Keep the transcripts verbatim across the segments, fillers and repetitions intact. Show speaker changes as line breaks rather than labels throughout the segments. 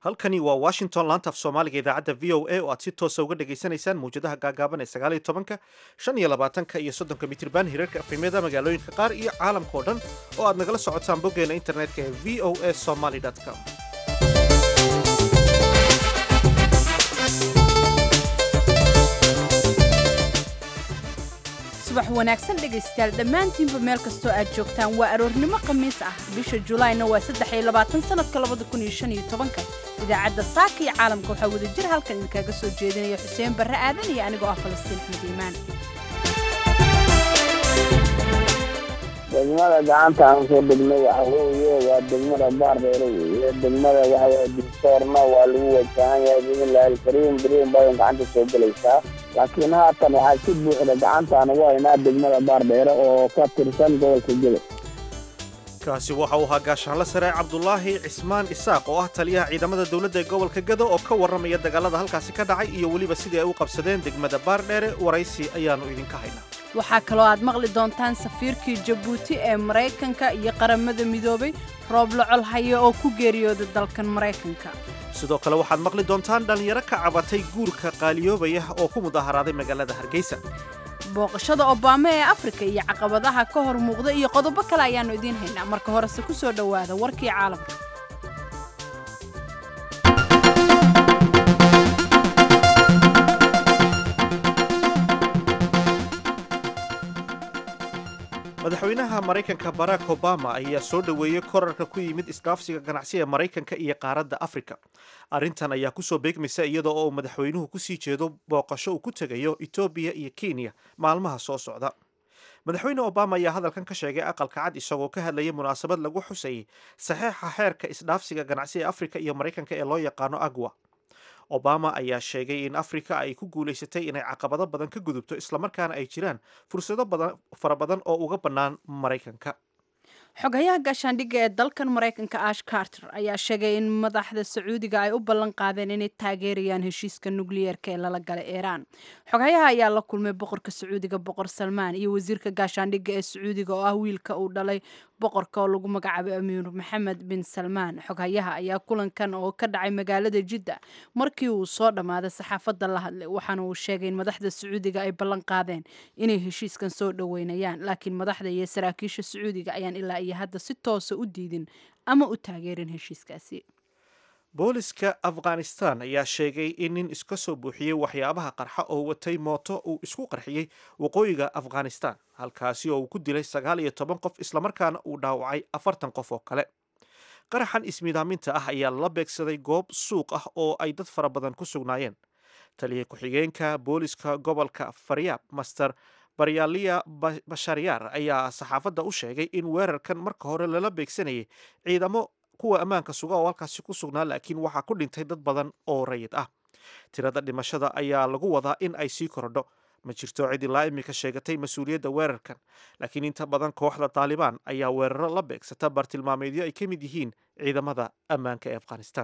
halkani waa washington laanta af soomaaliga idaacadda v o a oo aad si toosa uga dhagaysanaysaan mawjadaha gaagaaban ee sagaal iyo tobanka shan iyo labaatanka iyo soddonka mitirban hirarka afrimyada magaalooyinka qaar iyo caalamka oo dhan oo aad nagala socotaan boggeena internetka ee v o a somaly com.
subax wanaagsan dhegaystayaal dhammaantiinba meel kastoo aad joogtaan waa aroornimo khamiis ah bisha julaayna waa saddex iyo labaatan sanadka labada kun iyo shan iyo tobanka idaacadda saaka iyo caalamka waxaa wada jir halkan idinkaga soo jeedinaya xuseen barre aadan iyo anigoo ah falastiin axmed iimaan.
degmada gacanta aan soo degnay waxa weeye waa degmada baardheere weeye degmada waxa weye dibsoorna waa lagu wajahan yahay bismillahi alkariim beriin badan gacanta soo gelaysaa laakiin haatan waxaa si buuxda gacantaan ugu haynaa degmada baardheere oo ka tirsan gobolka Jilib.
kaasi waxa uu ahaa gaashaanle sare cabdulaahi cismaan isaaq oo ah taliyaha ciidamada dowladda ee gobolka Gado oo ka warramaya dagaalada halkaasi ka dhacay iyo weliba sidii ay u qabsadeen degmada baardheere. waraysi ayaanu idinka haynaa.
waxaa kaloo aad maqli doontaan safiirkii Jabuuti ee Mareykanka iyo qaramada midoobay roob la col hayo oo ku geeriyooday dalkan Mareykanka.
sidoo kale waxaad maqli doontaan dhalinyaro ka cabatay guurka qaaliyoobaya oo ku mudaharaaday magaalada Hargeysa.
booqashada Obama ee Afrika iyo caqabadaha ka hor muuqda iyo qodobo kale ayaanu idiin haynaa. marka horese ku soo dhawaada warkii caalamka.
madaxweynaha Mareykanka Barack Obama ayaa soo dhaweeyay korarka ku yimid isdhaafsiga ganacsiga Mareykanka iyo qaaradda Afrika. arrintan ayaa ku soo beegmaysa iyadoo oo madaxweynuhu ku sii jeedo booqasho uu ku tagayo Ethiopia iyo Kenya maalmaha soo socda. madaxweyne Obama ayaa hadalkan ka sheegay aqalka cad isagoo ka hadlayay munaasabad lagu xusayay saxiixa xeerka isdhaafsiga ganacsiga Afrika iyo Mareykanka ee loo yaqaano AGWA. Obama ayaa sheegay in Afrika ay ku guuleysatay inay caqabado badan ka gudubto isla markaana ay jiraan fursado badan fara badan oo uga bannaan Mareykanka.
xogayaha gaashaandhigga ee dalkan Mareykanka Ash Carter ayaa sheegay in madaxda Sacuudiga ay u ballan qaadeen inay taageerayaan heshiiska nukliyeerka ee lala galay Iran. xogayaha ayaa la kulmay boqorka Sacuudiga boqor Salmaan iyo wasiirka gaashaandhigga ee Sacuudiga oo ah wiilka uu dhalay boqorka oo lagu magacaabay Amiir Mohammed bin Salmaan. xogayaha ayaa kulankan oo ka dhacay magaalada Jidda markii uu soo dhamaaday saxaafadda la hadlay waxaana uu sheegay in madaxda Sacuudiga ay ballan qaadeen inay heshiiskan soo dhaweynayaan laakiin madaxda iyo saraakiisha Sacuudiga ayaan ilaa iyo hadda si toos ah u diidin ama u taageerin heshiiskaasi.
booliska Afghanistan ayaa sheegay in nin iska soo buuxiyay waxyaabaha qarxa oo watay mooto uu isku qarxiyay waqooyiga Afghanistan halkaasi oo uu ku dilay sagaal iyo toban qof isla markaana uu dhaawacay afartan qof oo kale. qaraxan ismiidaaminta ah ayaa la beegsaday goob suuq ah oo ay dad fara badan ku sugnaayeen. taliye ku-xigeenka booliska gobolka Faryab Master Baryaaliya Bashariyar ayaa saxaafadda u sheegay in weerarkan marka hore lala beegsanayay ciidamo kuwa ammaanka suga oo halkaasi ku sugnaa laakiin waxaa ku dhintay dad badan oo rayid ah. tirada dhimashada ayaa lagu wadaa in ay sii korodho. ma jirto cid ilaa imika sheegatay mas-uuliyadda weerarkan laakiin inta badan kooxda Taliban ayaa weeraro la beegsata bartilmaameedyo ay ka mid yihiin ciidamada ammaanka ee Afghanistan.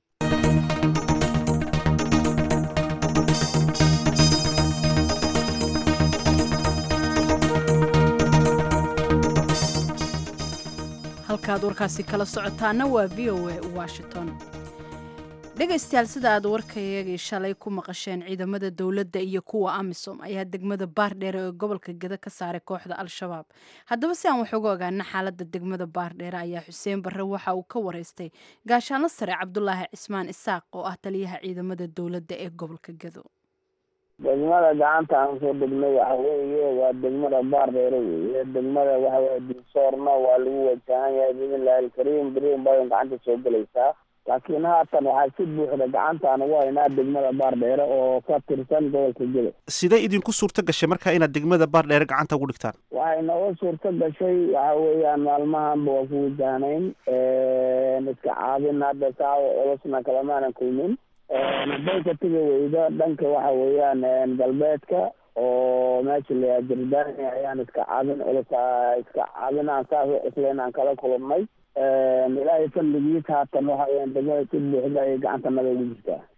halkaad warkaasi kala socotaana waa v o a Washington. dhegaystayaal sida aad warkayagii shalay ku maqasheen ciidamada dowladda iyo kuwa Amisom ayaa degmada Baardheere ee gobolka Gado ka saaray kooxda Al-Shabaab. haddaba si aan wax uga ogaana xaaladda degmada Baardheere ayaa Xuseen Barre waxa uu ka wareystay gaashaanle sare Cabdulaahi Cismaan Isaaq oo ah taliyaha ciidamada dowladda ee gobolka Gado.
degmada gacanta aan soo degnay waxa weeye waa degmada baardheere weeye degmada waxa weye dibsoorna waa lagu wajahan yahay bismillahi alkariim beriin badan gacanta soo gelaysaa laakiin haatan waxaa si buuxda gacantaan ugu haynaa degmada baardheere oo ka tirsan gobolka Jilib.
sidee idinku suurto gashay marka inaad degmada baardheere gacanta ugu dhigtaan?
waxay nooga suurto gashay waxa weeyaan maalmahanba waa ku wajahnayn iska caabin hadda saa culusna kalamaanan kulmin. hadday ka tegi weydo dhanka waxa weeyaan galbeedka oo meesha la Jordania ayaan iska caabin culus iska caabin aan saas isleen aan kala kulmay. ilaahay fadligiisa haatan waxa weeyaan degmada si buuxda ay gacanta naga ugu jirtaa.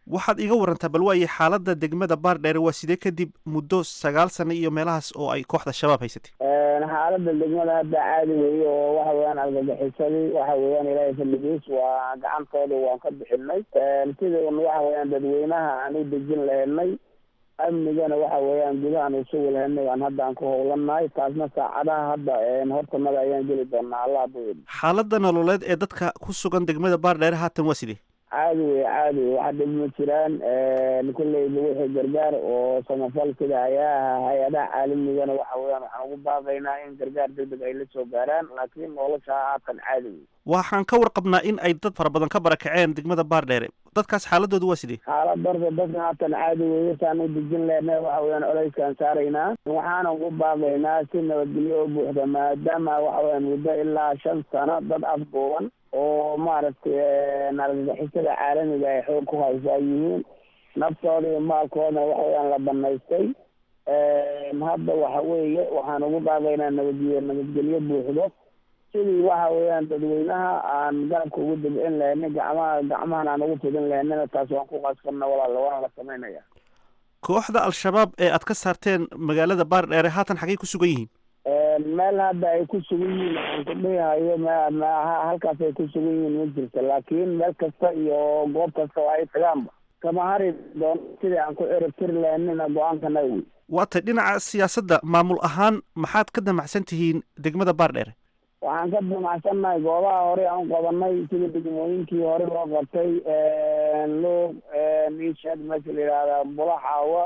waxaad iga warantaa bal waaye xaaladda degmada baardheere waa sidee kadib muddo sagaal sano iyo meelahaas oo ay kooxda shabaab haysatay
xaaladda degmada hadda caadi weeye oo waxa weeyaan argagixisadii waxa weeyaan ilaahay fadligiis waa gacantooda waan ka bixinay sidii un waxa weeyaan dadweynaha aan u dejin lahaynay amnigana waxa weeyaan gudahaan usugi lahaynay aan hadda aan ku howlanahay taasna saacadaha hadda hortanada ayaan geli doonaa allah buu
xaaladda nololeed ee dadka ku sugan degmada baardheere haatan waa sidee
caadi wey caadi wey waxa dhib ma jiraan kulleyba wixii gargaar oo samafal sida hay-adaha hay-adaha caalamigana waxa weeyaan waxaan ugu baaqaynaa in gargaar degdeg ay la soo gaaraan laakiin nolosha haatan caadi wey
waxaan ka warqabnaa in ay dad fara badan ka barakaceen degmada baardheere dadkaas xaaladoodu waa sidee
xaalad darda dadka haatan caadi weeye saan u dejin lehna waxa weeyaan colayskaan saaraynaa waxaana ugu baaqaynaa si nabadgelyo oo buuxda maadaama waxa weeyaan muddo ilaa shan sano dad afduuban oo maaragtay argagixisada caalamiga ay xoog ku haysaa yihiin naftooda iyo maalkoodana waxa weeyaan la banaystay hadda waxa weeye waxaan ugu baaqaynaa nabadgelyo nabadgelyo buuxdo sidii waxa weeyaan dadweynaha aan garabka ugu dabcin lahaynay gacmaha gacmahan aan ugu fidin lahaynana taas waan ku qasbanna walaal waana la samaynaya
kooxda al-shabaab ee aad ka saarteen magaalada baardheere haatan xaggay ku sugan yihiin
meel hadda ay ku sugan yihiin aan ku dhihayo m halkaas ay ku sugan yihiin ma jirta laakiin meel kasta iyo goob kasta oo ay tagaanba kama hari doon sidii aan ku cirib tiri lahaynina go-aankana wey
waatay dhinaca siyaasadda maamul ahaan maxaad ka damacsan tihiin degmada baardheere
waxaan ka damacsannahay goobaha hore aan qabanay sida degmooyinkii hore loo qabtay luuq niishad meesha la yidhaahda bulaxaawa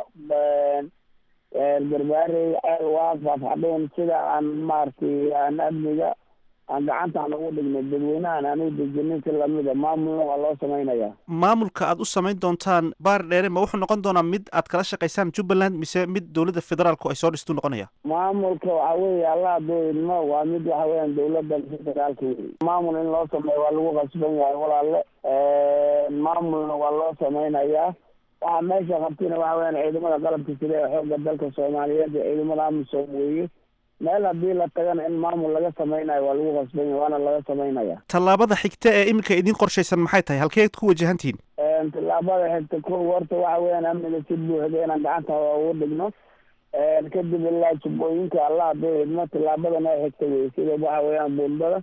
garbaarey ceelwaaq faafxadhuun sida aan maaragtay aan amniga aan gacantaan ugu dhignay dadweynahan aan u dejinin si lamida maamulna waa loo samaynayaa
maamulka aad u samayn doontaan baardheere ma wuxuu noqon doonaa mid aad kala shaqaysaan jubbaland mise mid dowladda federaalku ay soo dhistuu noqonaya
maamulka waxa weeye allah doidmo waa mid waxa weeyaan dowladda federaalka wey maamul in loo sameeyo waa lagu qasban yahay walaalle maamulna waa loo samaynayaa waxaa meesha qabtina waxa weyaan ciidamada qalabka sida ee xoogga dalka soomaaliyeed ee ciidamada amisom weeye meel haddii la tagana in maamul laga samaynayo waa lagu qasbanya waana laga samaynaya
tallaabada xigta ee iminka idiin qorshaysan maxay tahay halkeed ku wajahantihiin
tallaabada xigta ko horta waxa weeyaan amniga si buuxda inaan gacanta ugu dhigno kadib ilaa jubbooyinka allah haduu idmo tallaabadana xigta wey sida waxa weeyaan buundada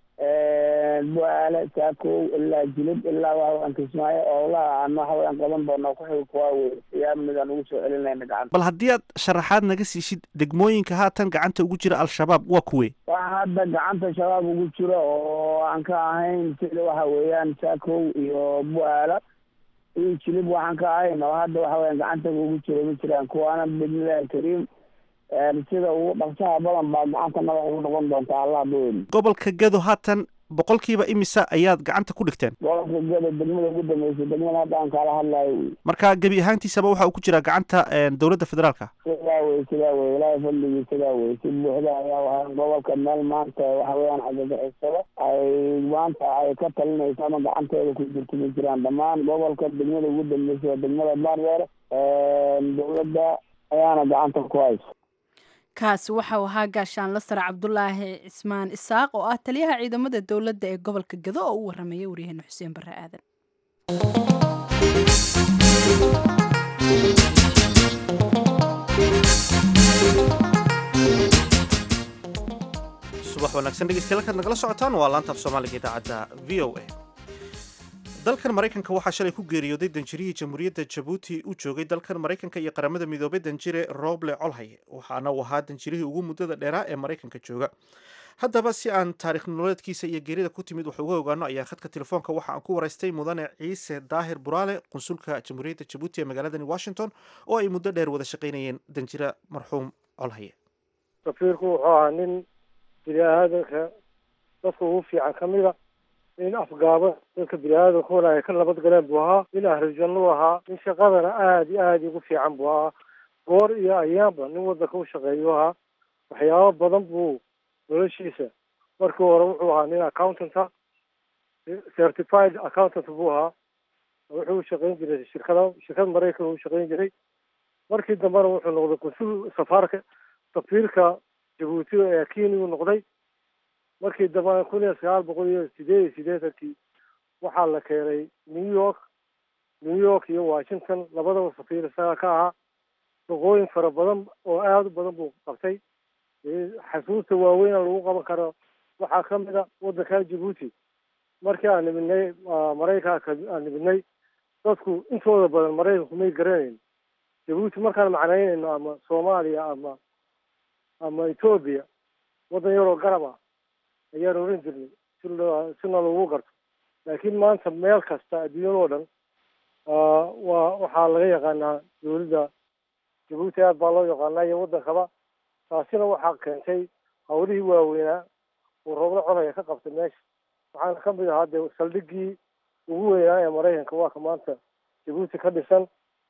bu-aale saakow ilaa jilib ilaa waxaweyaan kismaayo oolaha aan waxaweyaan qaban doona kuxig kuwaa wey si amnigaan ugu soo celinayna gacanta
bal haddii aad sharaxaad naga siisid degmooyinka haatan gacanta ugu jira al-shabaab waa kuwe
waxa hadda gacanta shabaab ugu jira oo aan ka ahayn sida waxa weeyaan saakow iyo bu-aala iyo jilib waxaan ka ahayn oo hadda waxaweyaan gacanta ugu jira ma jiraan kuwaana bidnillahi alkariim sida ugu dhaqsaha badan baa gacanta naba ugu noqon doontaa allah doodi
gobolka gedo haatan boqolkiiba imisa ayaad gacanta ku dhigteen
gobolka gedo degmada ugu dambeysay degmada hadda aan kaala hadlayo wey
marka gebi ahaantiisaba waxa uu ku jiraa gacanta dowladda federaalka
sidaa wey sidaa wey ilaahay fadligii sidaa wey si buuxda ayaa waxa gobolka meel maanta waxa weeyaan argagixisada ay maanta ay ka talinayso ama gacanteeda ku jirto ma jiraan dhammaan gobolka degmada ugu dambeysay degmada baardheere dowladda ayaana gacanta ku hayso
kaasi waxau ahaa gaashaan lasar cabdulaahi cismaan isaaq oo ah taliyaha ciidamada dowladda ee gobolka gedo oo u warramaya waryaheena xuseen barre aadan
subax wanaagsan dhegeystayaal halkaad nagala socotaan waa laanta af soomaaliga idaacadda v o a dalkan maraykanka waxaa shalay ku geeriyooday danjirihii jamhuuriyadda jabuuti u joogay dalkan maraykanka iyo qaramada midoobay danjire roble colhaye waxaana uu ahaa danjirihii ugu muddada dheeraa ee maraykanka jooga haddaba si aan taarikh nololeedkiisa iyo geerida ku timid wax uga ogaano ayaa khadka telefoonka waxa aan ku waraystay mudane ciise daahir buraale qunsulka jamhuuriyadda jabuuti ee magaaladani washington oo ay muddo dheer wada shaqaynayeen danjire marxuum colhaye
safiirku wuxuu ahaa nin bini-aadanka dadka ugu fiican ka mida nin afgaaba dadka bini-aadanka wala ay ka nabad galeen buu ahaa nin ahlujannu ahaa nin shaqadana aada iyo aada ugu fiican buu ahaa goor iyo ayaanba nin waddanka u shaqeeyu ahaa waxyaabo badan buu noloshiisa markii hore wuxuu ahaa nin accountanta certified accountant buu ahaa wuxuu shaqayn jiray shirkada shirkad maraykan uu shaqayn jiray markii dambena wuxuu noqday konsul safaarka safiirka jabuuti ee kenya uu noqday markii dambena kun iyo sagaal boqol iyo sideed iyo siddeetankii waxaa la keenay new york new york iyo washington labadaba safiir isaga ka ahaa shaqooyin fara badan oo aada u badan buu qabtay xasuusta waaweyna lagu qaban karo waxaa ka mid a waddanka jabuuti markii aan nimidnay maraykanka aan nimidnay dadku intooda badan maraykanku may garanayn jabuuti markaan macnaynayno ama soomaaliya ama ama etoobiya waddan yaroo garab ah ayaan oran jirnay si loo sina lagu garto laakiin maanta meel kasta adduunyadoo dhan waa waxaa laga yaqaanaa dawladda jabuuti aad baa loo yaqaanaa iyo waddankaba taasina waxaa keentay hawlihii waaweynaa oo roobla colaya ka qabtay meesha waxaana ka mid ahaa dee saldhigii ugu weynaa ee maraykanka waa ka maanta jabuuti ka dhisan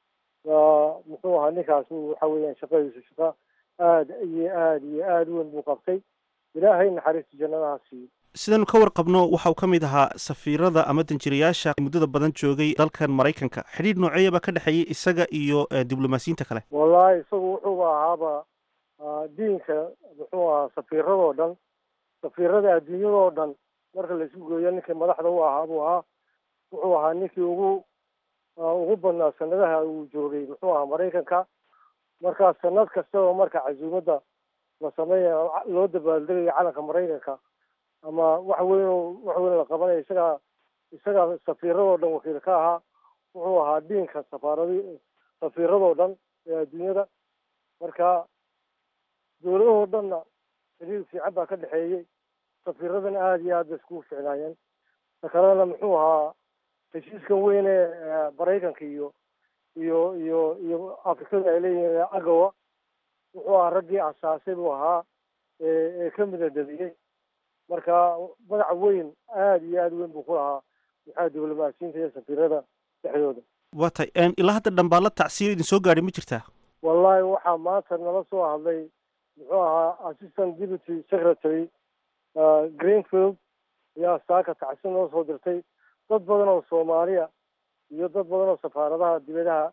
muxuu ahaa ninkaas waxa weeyaan shaqadiisu shaqa aada iyo aada iyo aada u weyn buu qabtay ilaahay naxariista jannadaha siiyo
sidanu ka warqabno waxa uu ka mid ahaa safiirada ama danjirayaasha muddada badan joogay dalkan maraykanka xidhiidh nooceeya baa ka dhexeeyay isaga iyo diblomaasiyiinta kale
wallahi isagu wuxuuba ahaaba diinka muxuu ahaa safiiradoo dhan safiirada adduunyadoo dhan marka laisku gooyo ninkii madaxda u ahaa buu ahaa wuxuu ahaa ninkii ugu ugu badnaa sanadaha uu joogay muxuu ahaa maraykanka markaa sanad kastaba marka casuumadda la sameeya loo dabaaldegayo calanka maraykanka ama wax weyn wax weyn la qabanayo isagaa isagaa safiiradoo dhan wakiil ka ahaa wuxuu ahaa diinka safaaradi safiiradoo dhan ee adduunyada marka dawladahoo dhanna xiriir fiican baa ka dhexeeyey safiiradana aada iyo aad bay iskugu ficnaayeen ta kalena muxuu ahaa heshiiskan weyn ee maraykanka iyo iyo iyo iyo afrikada ay leeyihiin agawa wuxuu ahaa raggii asaasay buu ahaa ee ee ka midadabiyey marka magac weyn aada iyo aada weyn buu ku lahaa maxaa diblomaasiyiinta iyo safiirada dhexdooda
waa tay ilaa hadda dhambaalla tacsiyo idin soo gaadhay ma jirtaa
wallahi waxaa maanta nala soo hadlay muxuu ahaa assistant deputy secretary greenfield ayaa saaka tacsi noo soo dirtay dad badan oo soomaaliya iyo dad badan oo safaaradaha dibadaha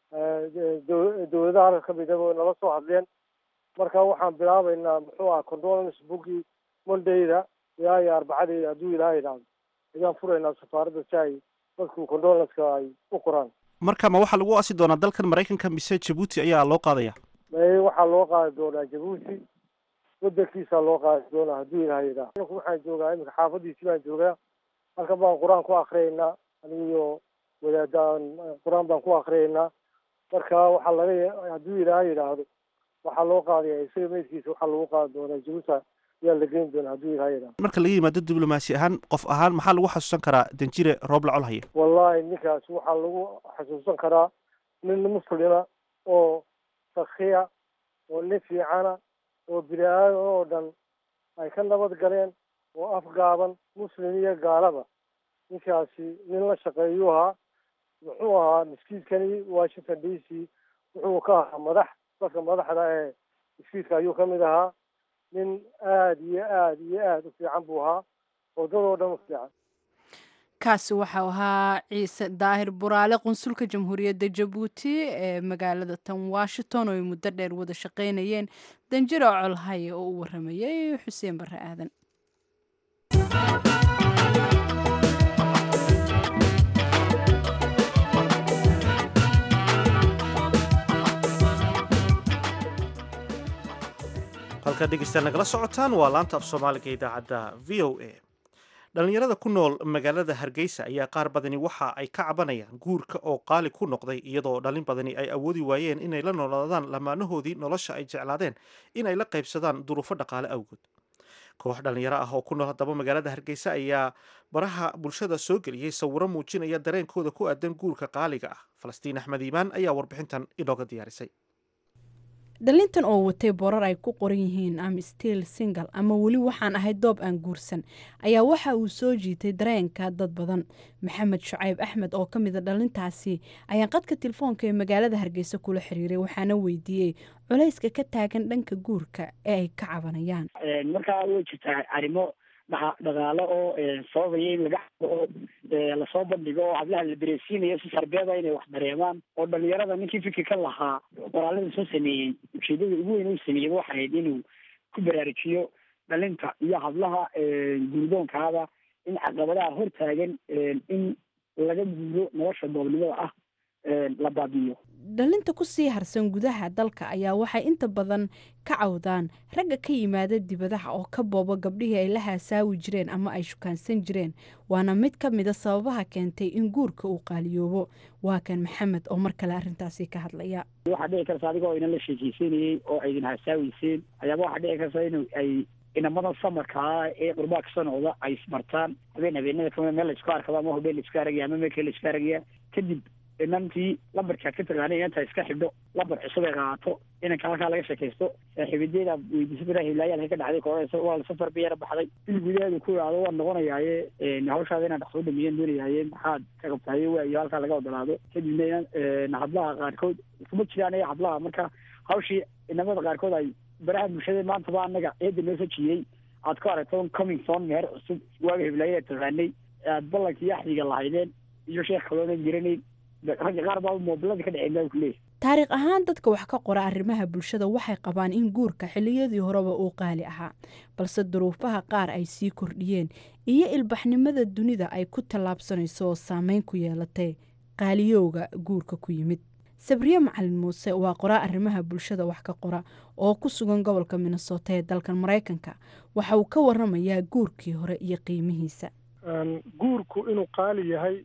dawladaha halka kamid ah nala soo hadleen marka waxaan bilaabaynaa muxuu ahaa condolence bookii mondayda ilaa iyo arbacadeyda hadduu ilaaha idhaahdo ayaan furaynaa safaaradda si ay dadku condolenceka ay u qoraan
marka ma waxaa lagu asi doonaa dalkan maraykanka mise jabuuti ayaa loo qaadaya
may waxaa loo qaadi doonaa jabuuti wadankiisaa loo qaadi doonaa hadduu ilaaha idhaahdo waxaan joogaa iminka xaafadiisi baan joogaa halkan baan qur-aan ku akriyaynaa anigiyo wadaadaan qur-aan baan ku akriyaynaa marka waxaa laga hadduu ilaaha yidhaahdo waxaa loo qaadaya isaga meydkiisa waxaa lagu qaadi doonaa jabuuti ayaa la geyn doonaa hadduu ilaaha yidhaahdo
marka laga yimaado diblomaasi ahaan qof ahaan maxaa lagu xasuusan karaa danjire rooble colhaya
wallahi ninkaas waxaa lagu xasuusan karaa nin muslima oo sakiya oo nin fiicana oo bini aadan oo dhan ay ka nabad galeen oo afgaaban muslim iyo gaalaba ninkaasi nin la shaqeeyuu ahaa wuxuu ahaa miskiidkani washington d c wuxuu ka ahaa madax dadka madaxda ee miskiidka ayuu kamid ahaa nin aada iyo aada iyo aada u fiican buu ahaa wadadoo dhan u fiican
kaasi waxau ahaa ciise daahir buraale qunsulka jamhuuriyadda jabuuti ee magaalada tan washington oo ay muddo dheer wada shaqaynayeen danjiro colhaye oo u waramayay xuseen barre aadan
halkaad dhegeystayaal nagala socotaan waa laanta af soomaaliga idaacadda v o a dhallinyarada ku nool magaalada hargeysa ayaa qaar badani waxa ay ka cabanayaan guurka oo qaali ku noqday iyadoo dhalin badani ay awoodi waayeen inay la noolaadaan lamaanahoodii nolosha ay jeclaadeen inay la qaybsadaan duruufo dhaqaale awgood koox dhallinyaro ah oo ku nool haddaba magaalada hargeysa ayaa baraha bulshada soo geliyey sawiro muujinaya dareenkooda ku aadan guurka qaaliga ah falastiin axmed iimaan ayaa warbixintan inooga diyaarisay
dhalintan oo watay borar ay ku qoran yihiin am still single ama weli waxaan ahay doob aan guursan ayaa waxa uu soo jiitay dareenka dad badan maxamed shucayb axmed oo ka mida dhalintaasi ayaan qadka telefoonka ee magaalada hargeysa kula xiriiray waxaana weydiiyey culayska ka taagan dhanka guurka ee ay ka cabanayaan
markaa way jirtaa arrimo dhaqaale oo sababaya in laga oo lasoo bandhigo oo hablaha la dareensiinayo si sarbeeda inay wax dareemaan oo dhalinyarada ninkii fikirka lahaa qoraalada soo sameeyey ujeedada ugu weyn uu sameeyey waxay ahayd inuu ku baraarujiyo dhalinta iyo hablaha guurdoonkaada in caqabadaha hortaagan in laga guuro nolosha goobnimada ah la baabiyo.
dhalinta ku sii harsan gudaha dalka ayaa waxay inta badan ka cawdaan ragga ka yimaada dibadaha oo ka boobo gabdhihii ay la haasaawi jireen ama ay shukaansan jireen waana mid ka mida sababaha keentay in guurka uu qaaliyoobo. waa kan maxamed oo mar kale arrintaasi ka hadlaya.
waxaa dhici karta adigoo inan la sheekeysanayey oo aydin haasaaweyseen ayaaba waxaa dhici karta in ay inamadan samarkaa ee qurbaa ka soo noqda ay ismartaan habeen habeenada kamida meel laisku arkaba ama hobeel laisku aragaya ama meelkee laisku aragaya kadib inantii lambarkaa ka tagaanay inanta iska xidho lambar cusub ay qaato inanka halkaa laga sheekaysto saaxiibadeeda weydiisada hilaayaal ka dhacday koodhaysa waa safar biyara baxday il gudaheedu ku yidhaahdo waan noqonayaaye hawshaada inaan dhaqsoo dhameeyeen doonayaaye maxaad ka qabtaaye waayo halkaa laga odolaado kadibna hablaha qaarkood iskuma jiraan iyo hablaha marka hawshii inamada qaarkood ay baraha bulshada maanta ba anaga eeda noo sajiyey aad ku aragto coming son meher cusub waaga hiblaayaa taqaanay aad ballankii yaxdiga lahaydeen iyo sheekh kaloonan jiranayn ragga qaar baa moobilada ka dhaceen baa ku leeyahay.
taariikh ahaan dadka wax ka qora arrimaha bulshada waxay qabaan in guurka xilliyadii horeba uu qaali ahaa balse duruufaha qaar ay sii kordhiyeen iyo ilbaxnimada dunida ay ku tallaabsanayso oo saameyn ku yeelatay qaaliyowga guurka ku yimid. sabriye macalin muuse waa qoraa arrimaha bulshada wax ka qora oo ku sugan gobolka minnesota ee dalkan maraykanka waxa uu ka waramayaa guurkii hore iyo qiimihiisa.
guurku inuu qaali yahay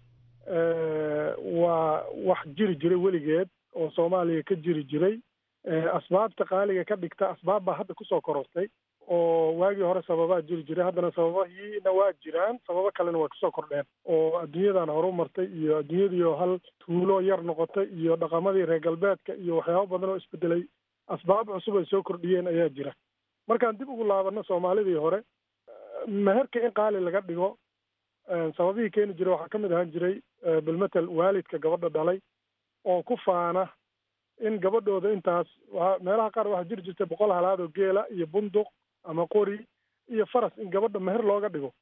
waa wax jiri jiray weligeed oo soomaaliya ka jiri jiray asbaabta qaaliga ka dhigta asbaab baa hadda kusoo korortay oo waagii hore sababaa jiri jiray haddana sababahiina waa jiraan sababo kalena waa kusoo kordheen oo adduunyadan horu martay iyo adduunyadiioo hal tuulo yar noqotay iyo dhaqamadii reer galbeedka iyo waxyaabo badan oo isbedelay asbaab cusub ay soo kordhiyeen ayaa jira. markaan dib ugu laabano soomaalidii hore meherka in qaali laga dhigo sababihii keeni jiray waxaa ka mid ahaan jiray bilmatel waalidka gabadha dhalay oo ku faana in gabadhooda intaas meelaha qaar waxaa jiri jirtay boqol halaad oo geela iyo bunduq ama qori iyo faras in gabadha meher looga dhigo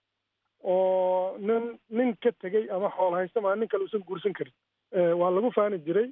oo nin nin ka tegey ama xool haysta maa nin kale uusan guursan karin waa lagu faani jiray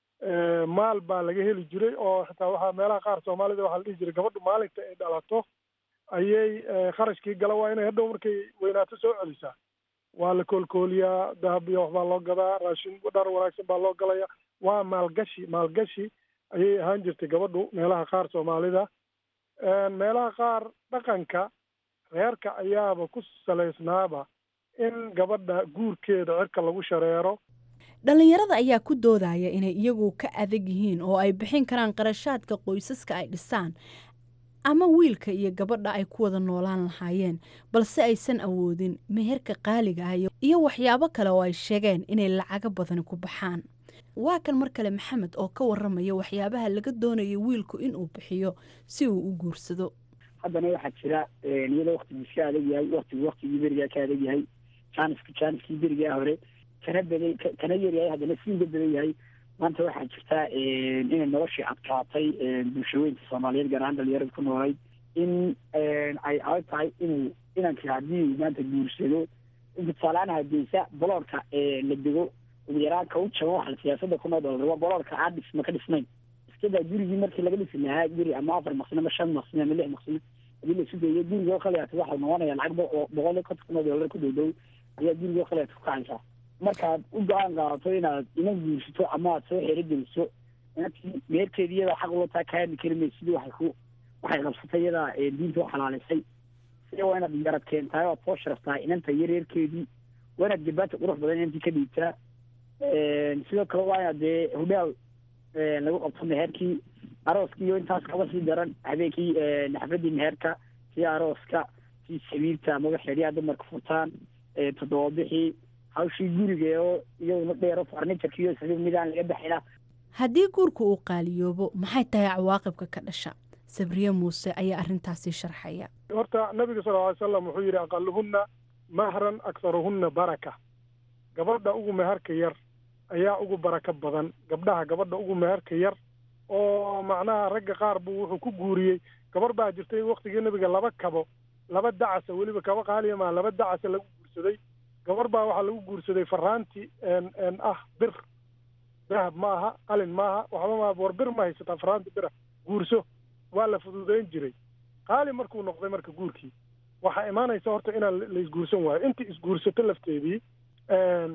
maal baa laga heli jiray oo xitaa waxaa meelaha qaar soomaalida waxaa la dhihi jiray gabadhu maalinta ay dhalato ayay kharashkii gala waa inay hadhow markay weynaato soo celisaa waa la koolkooliyaa dahab iyo waxbaa loo gadaa raashin dhar wanaagsan baa loo galaya waa maalgashi maalgashi ayay ahaan jirtay gabadhu meelaha qaar soomaalida meelaha qaar dhaqanka reerka ayaaba ku salaysnaaba in gabadha guurkeeda cirka lagu shareero.
dhalinyarada ayaa ku doodaya inay iyagu ka adag yihiin oo ay bixin karaan qarashaadka qoysaska ay dhisaan ama wiilka iyo gabadha ay ku wada noolaan lahaayeen balse aysan awoodin meherka qaaliga ah iyo waxyaabo kale oo ay sheegeen inay lacago badani ku baxaan. waa kan mar kale maxamed oo ka waramaya waxyaabaha laga doonayo wiilku inuu bixiyo si uu u guursado.
haddana waxaa jira iyadoo waktigiis ka adag yahay waktigu waktigii berigaa ka adag yahay jaaniska jaaniskii berigaa hore kana badan kana yaryahay haddana sii uga badan yahay. maanta waxaa jirta inay noloshii adkaatay bulshaweynta soomaaliyeed gaar ahaan dhalinyarada ku noolayd in ay adag tahay inuu inankii haddii maanta guursado tusaaleaan hadeysa boloorka la dego ugu yaraan ka u jabo waxa siyaasada ku nool raba boloorka aan dhisma ka dhisnayn iskada gurigii markii laga dhisi lahaa guri ama afar maqsin ama shan maqsin ama lix maqsin hadii la sugayo guriga oo kale waxa noqonaya lacag boqol iyo konton kun oo dollar ku dhow ayaa guriga oo kale ku kacaysa. markaad u go-aan qaadato inaad inan guursato ama aad soo xero geliso inantii meerkeedi iyada xaq loo taa kaadi karimaysa sidii waxay ku waxay qabsatay iyada diinta u xalaalisay sida waa inaad garad keentaay oo aad soo sharaftaa inanta yareerkeedii waa inaad gabaata qurux badan inantii ka dhiibtaa sidoo kale waa inaad dee hudhaal lagu qabto meherkii arooskii iyo intaas kaba sii daran habeenkii xafladii meherka sii arooska sii sabiirta amaba xeryaha dumarka furtaan toddoba bixii hawshii guriga oo iyaduna dheero farniturka iyo sidii midaan laga baxayna.
haddii guurku uu qaaliyoobo maxay tahay cawaaqibka ka dhasha? sabriye muuse ayaa arrintaasi sharxaya.
horta nabiga sal lla ly slam wuxuu yidhi aqaluhunna mahran akharuhunna baraka. gabadha ugu meherka yar ayaa ugu barako badan gabdhaha gabadha ugu meherka yar oo macnaha ragga qaar buu wuxuu ku guuriyey gabar baa jirtay waktigii nabiga laba kabo laba dacasa weliba kaba qaaliya maa laba dacasa lagu guursaday. gabar baa waxaa lagu guursaday faraanti ah bir dahab ma aha qalin maaha waxba maa war bir ma haysataa faraanti bira guurso waa la fududayn jiray. qaali markuu noqday marka guurkii waxaa imaanaysa horta inaan la isguursan waayo intii isguursato lafteedii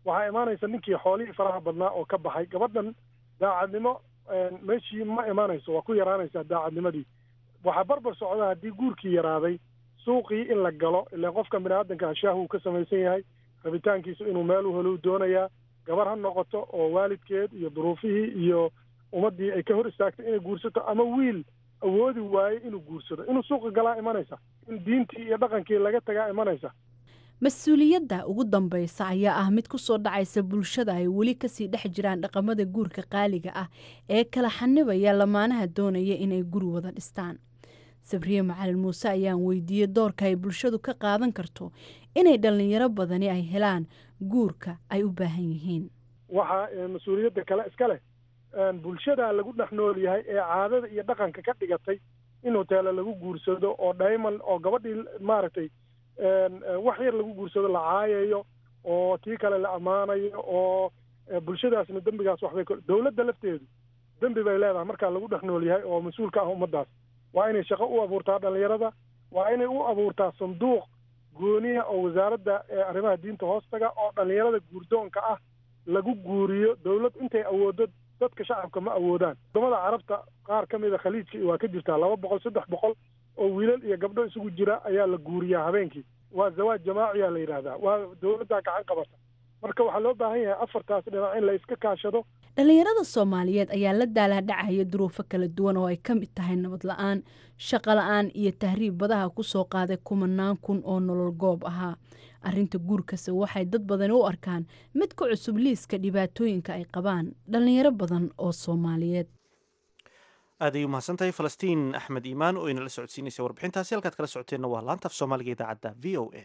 waxaa imaanaysa ninkii xoolihii faraha badnaa oo ka baxay. gabadhan daacadnimo meeshii ma imaanayso, waa ku yaraanaysaa daacadnimadii. waxaa barbar socda haddii guurkii yaraaday suuqii in la galo, ilaa qofka biniaadanka ashaahu uu ka samaysan yahay, rabitaankiisu inuu meel u helo doonayaa. gabar ha noqoto oo waalidkeed iyo duruufihii iyo ummaddii ay ka hor istaagtay inay guursato, ama wiil awoodi waaye inuu guursado, inuu suuqa galaa imanaysa, in diintii iyo dhaqankii laga tagaa imanaysa.
mas-uuliyadda ugu dambaysa ayaa ah mid ku soo dhacaysa bulshada ay weli kasii dhex jiraan dhaqamada guurka qaaliga ah ee kala xanibaya lamaanaha doonaya inay guri wada dhistaan. sabriye macalin muuse ayaan weydiiyey doorka ay bulshadu ka qaadan karto inay dhallinyaro badani ay helaan guurka ay u baahan yihiin.
waxaa mas-uuliyadda kale iska leh bulshada lagu dhex nool yahay ee caadada iyo dhaqanka ka dhigatay in hoteelo lagu guursado oo dhayman oo gabadhii maaragtay wax yar lagu guursado la caayayo oo tii kale la ammaanayo oo bulshadaasna dembigaas waxbay dawladda lafteedu dembi bay leedahay markaa lagu dhex nool yahay oo mas-uulka ah ummaddaas. waa inay shaqo u abuurtaa dhallinyarada, waa inay u abuurtaa sanduuq gooniya oo wasaaradda arrimaha diinta hoostaga oo dhallinyarada guurdoonka ah lagu guuriyo. dawlad intay awooddo dadka shacabka ma awoodaan. wadamada carabta qaar ka mida khaliijka waa ka jirtaa laba boqol saddex boqol oo wiilal iyo gabdho isugu jira ayaa la guuriyaa habeenkii. waa zawaaj jamaaciyaa la yidhaahdaa, waa dawladdaa gacan qabata. marka waxaa loo baahan yahay afartaas dhinac in la iska kaashado.
dhallinyarada soomaaliyeed ayaa la daalaadhacaya duruufo kala duwan oo ay ka mid tahay nabad la-aan, shaqo la-aan iyo tahriib badaha ku soo qaaday kumanaan kun oo nolol goob ahaa. arrinta guurkase waxay dad badani u arkaan mid ku cusub liiska dhibaatooyinka ay qabaan dhallinyaro badan oo soomaaliyeed.
aad ay u mahadsantahay falastiin axmed iimaan oo inala socodsiinaysa warbixintaasi. halkaad kala socoteenna waa laanta af soomaaliga idaacadda v o a.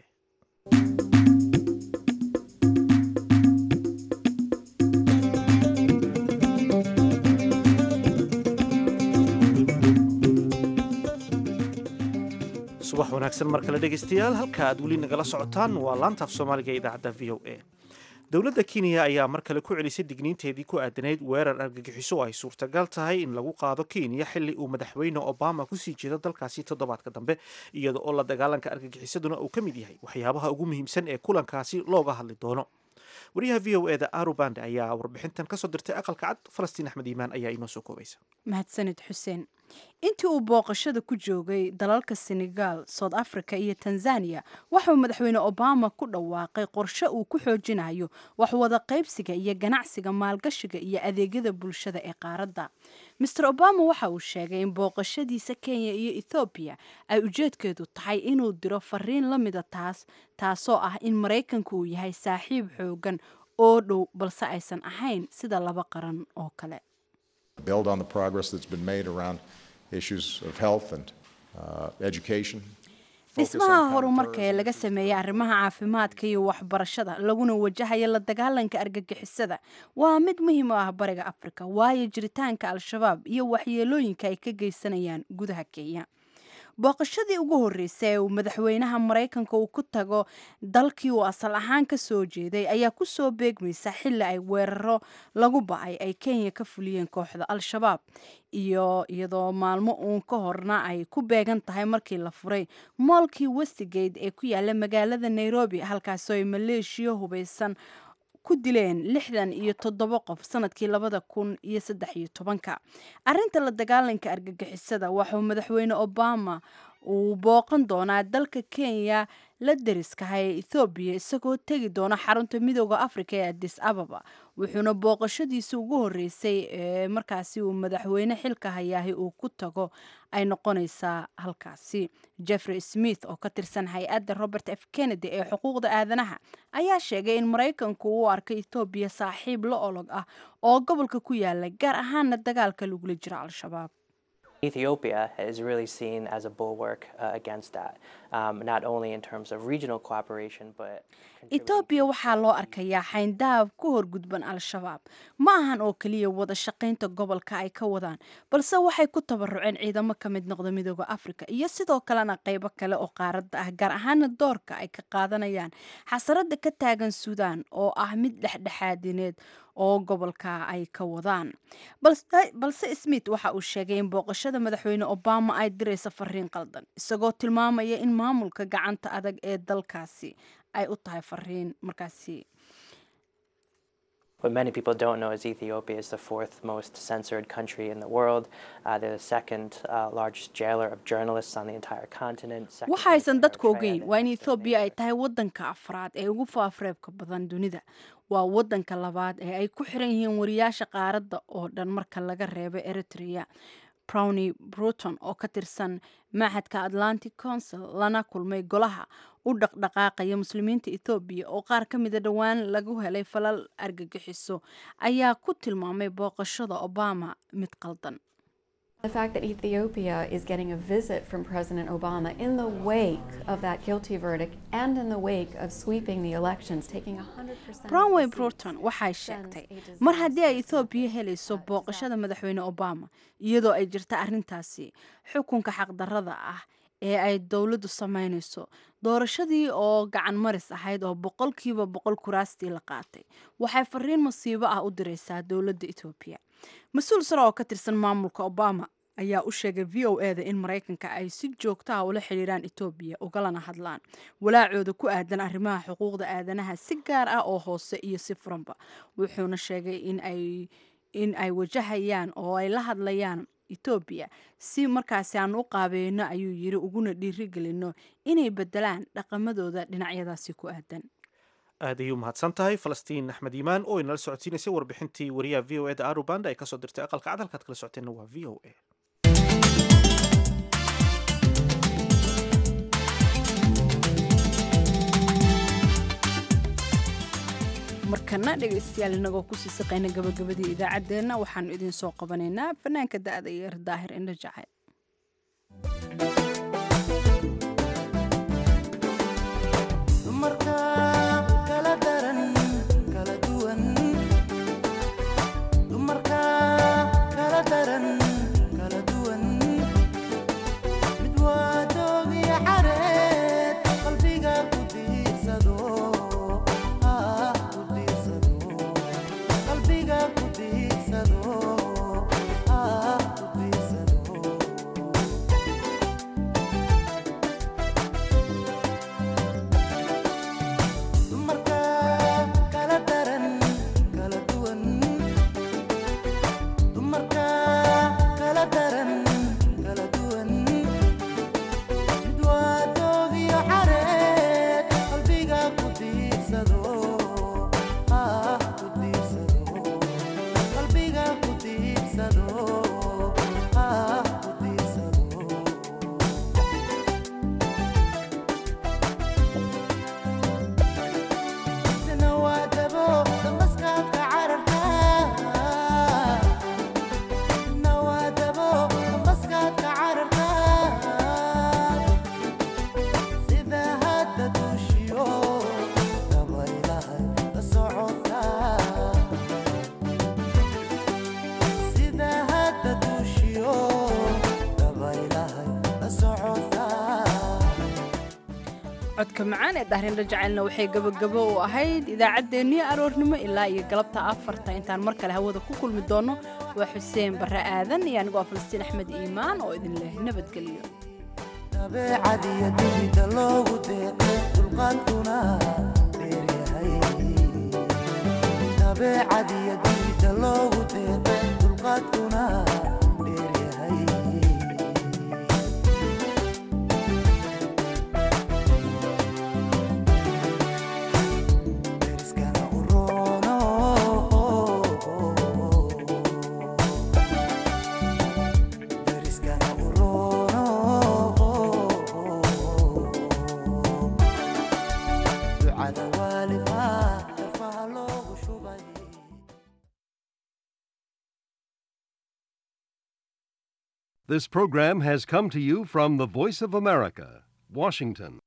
subax wanaagsan mar kale dhegaystayaal, halka aad weli nagala socotaan waa laanta af soomaaliga idaacadda v o a. dowladda kenya ayaa mar kale ku celisay digniinteedii ku aadanayd weerar argagixiso oo ay suurtagal tahay in lagu qaado kenya xilli uu madaxweyne obama kusii jeedo dalkaasi toddobaadka dambe, iyada oo la dagaalanka argagixisaduna uu ka mid yahay waxyaabaha ugu muhiimsan ee kulankaasi looga hadli doono. wariyaha v o eda arubande ayaa warbixintan kasoo dirtay aqalka cad. falastiin axmed iimaan ayaa inoo soo koobaysa.
mahadsanid xuseen. intii uu booqashada ku joogay dalalka senegal, south africa iyo tanzania, waxauu madaxweyne obama ku dhawaaqay qorshe uu ku xoojinayo waxwada qaybsiga iyo ganacsiga, maalgashiga iyo adeegyada bulshada ee qaaradda. mister obama waxa uu sheegay in booqashadiisa kenya iyo ethoobiya ay ujeedkeedu tahay inuu diro fariin la mida taas taasoo ah in maraykanku uu yahay saaxiib xoogan oo dhow, balse aysan ahayn sida laba qaran oo kale.
build on the progress that's been made around issues of health and uh, education.
dhismaha horumarka ee laga sameeyay arrimaha caafimaadka iyo waxbarashada laguna wajahayo la dagaalanka argagixisada waa mid muhiim u ah bariga afrika, waayo jiritaanka al-shabaab iyo waxyeelooyinka ay ka geysanayaan gudaha kenya. booqashadii ugu horreysay ee uu madaxweynaha maraykanka uu ku tago dalkii uu asal ahaan ka soo jeeday ayaa ku soo beegmaysa xilli ay weeraro lagu ba'ay ay kenya ka fuliyeen kooxda al-shabaab, iyo iyadoo maalmo uun ka horna ay ku beegan tahay markii la furay moolkii westigate ee ku yaala magaalada nairobi, halkaasoo ay maleeshiya hubaysan ku dileen lixdan iyo toddoba qof sanadkii labada kun iyo saddex iyo tobanka. arrinta la dagaalanka argagixisada waxauu madaxweyne obama uu booqan doonaa dalka kenya la deriskaha ee ethoobiya, isagoo tegi doona xarunta midooda africa ee addis ababa. wuxuuna booqashadiisa ugu horreysay ee markaasi uu madaxweyne xilka hayaahay uu ku tago ay noqonaysaa halkaasi. jeffrey smith oo ka tirsan hay-adda robert f kennedy ee xuquuqda aadanaha ayaa sheegay in maraykanku uu arkay ethoobiya saaxiib la olog ah oo gobolka ku yaala, gaar ahaana dagaalka lagula jiro al-shabaab.
Ethiopia is really seen as a bulwark uh, against that, um, not only in terms of regional cooperation, but
Ethiopia waxaa loo arkayaa xayndaab ku horgudban al-shabaab. ma ahan oo kaliya wada shaqaynta gobolka ay ka wadaan, balse waxay ku tabaruceen ciidamo ka mid noqda midooda afrika iyo sidoo kalena qaybo kale oo qaaradda ah, gaar ahaana doorka ay ka qaadanayaan xasarada ka taagan suudaan oo ah mid dhexdhexaadineed oo gobolka ay ka wadaan. balse smith waxa uu sheegay in booqashada madaxweyne obama ay diraysa fariin qaldan, isagoo tilmaamaya in maamulka gacanta adag ee dalkaasi ay u tahay fariin markaasi
What many people don't know is Ethiopia is the fourth most censored country in the world. Uh, they're the second uh, largest jailer of journalists on the entire continent. second only
waxaysan
to
dadku
Eritrea,
ogeyn
the
waa in
next
ethoobiya ay
nation.
tahay waddanka afraad ee ugu faafreebka badan dunida waa waddanka labaad ee ay ku xiran yihiin wariyaasha qaaradda oo dhan marka laga reebo eritrea browny bruton oo ka tirsan maaxadka atlantic council lana kulmay golaha u dhaqdhaqaaqaya muslimiinta ethoobiya oo qaar ka mida dhowaan lagu helay falal argagixiso ayaa ku tilmaamay booqashada obama mid qaldan.
The fact that Ethiopia is getting a visit from President Obama in the wake of that guilty verdict and in the wake of sweeping the elections, taking one hundred percent
Brownway Bruton waxay sheegtay mar haddii ay Ethiopia helayso booqashada madaxweyne Obama iyadoo ay jirta arrintaasi xukunka xaqdarrada ah ee ay dowladdu sameynayso doorashadii oo gacan maris ahayd oo boqolkiiba boqol kuraastii la qaatay waxay fariin masiibo ah u diraysaa dowladda Ethiopia. mas-uul sare oo ka tirsan maamulka Obama ayaa u sheegay V O A da in Mareykanka ay si joogto ah ula xiriiraan Ethiopia ugalana hadlaan walaacooda ku aadan arrimaha xuquuqda aadanaha si gaar ah oo hoose iyo si furanba wuxuuna sheegay in ay in ay wajahayaan oo ay la hadlayaan Ethiopia si markaasi aan u qaabeeyno ayuu yiri uguna dhiirigelino inay bedelaan dhaqamadooda dhinacyadaasi ku aadan.
aad ayuu mahadsan tahay falastiin axmed iimaan oo inala socodsiinaysay warbixintii wariyaha v o e da arubanda ay kasoo dirtay aqalka cadalkaad kala socoteenna waa v o a.
markana dhegaystayaal inagoo kusii saqayna gabagabadii idaacaddeenna waxaanu idin soo qabanaynaa fanaanka da-da iyo daahir indho jacayl. codka macaan ee daahrinda jacaylna waxay gabagabo u ahayd idaacaddeenii aroornimo ilaa iyo galabta afarta intaan mar kale hawada ku kulmi doono waa xuseen barre aadan iyo anigoo falastiin axmed iimaan oo idin leh nabadgelyo.
dabeecadiyo dunida loogu deeqay dulqaadkuna dheeryahay dabeecadiyo dunida loogu deeqay dulqaadkuna dheeryahay
This program has come to you from the Voice of America, Washington.